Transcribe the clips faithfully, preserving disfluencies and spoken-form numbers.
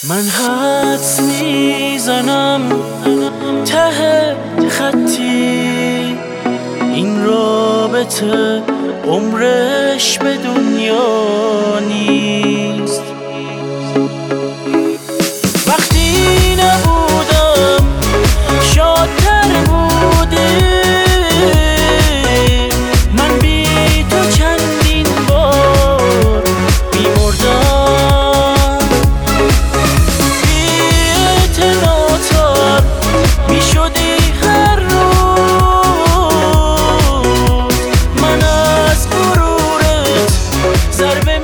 من حدس میزنم ته خطی این رابطه عمرش به دنیا نیست. وقتی نبودم شادتر بودی، من بی تو چندین بار میمردم، بی اعتناتر میشدی هر روز، من از غرورت ضربه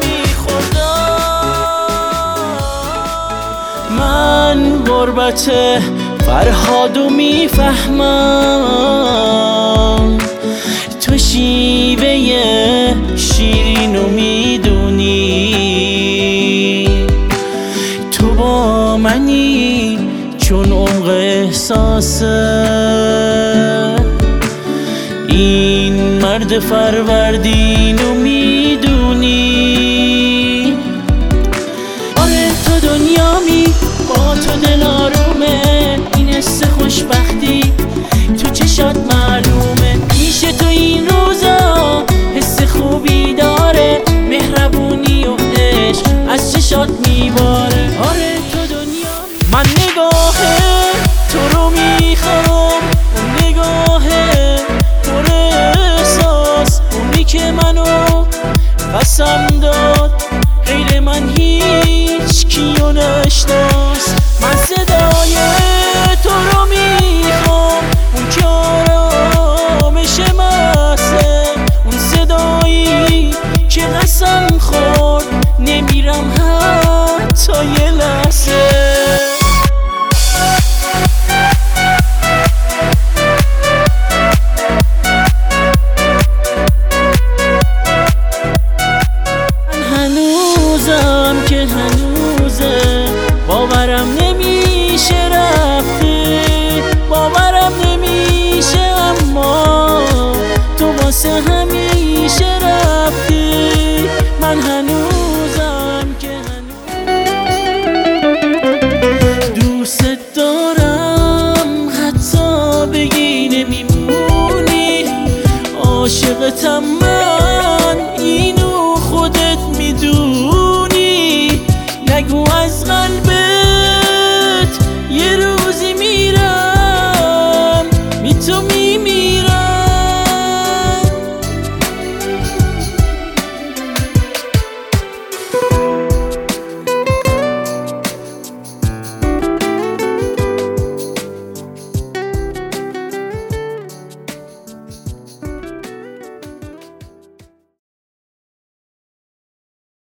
میخوردم. من غربت فرهادو میفهمم، تو شیوه شیرینو میدونی، تو با منی چون عمق احساسه این مرد فروردینو میدونی. آره تو دنیامی، با تو دل آرومه، این حس خوشبختی تو چشات معلومه. میشه تو این روزا حس خوبی داره، مهربونی و عشق از چشات میباره. آره تو دنیامی، من نگاه تو رو میخوام، اون نگاه پر احساس، اونی که منو قسم داد غیر من هیچ کیو نشناس. من صدای تو رو میخوام، اون که آرامش محضه، اون صدایی که قسم خورد نمیرم حتی یه لحظه. هنوزم که هنوزه باورم نمیشه رفتی، باورم نمیشه اما تو واسه همیشه رفتی. من هنوزم که هنوز دوست دارم، حتی بگی نمیمونی عاشقتم من، اینو خودت میدونی. نگو از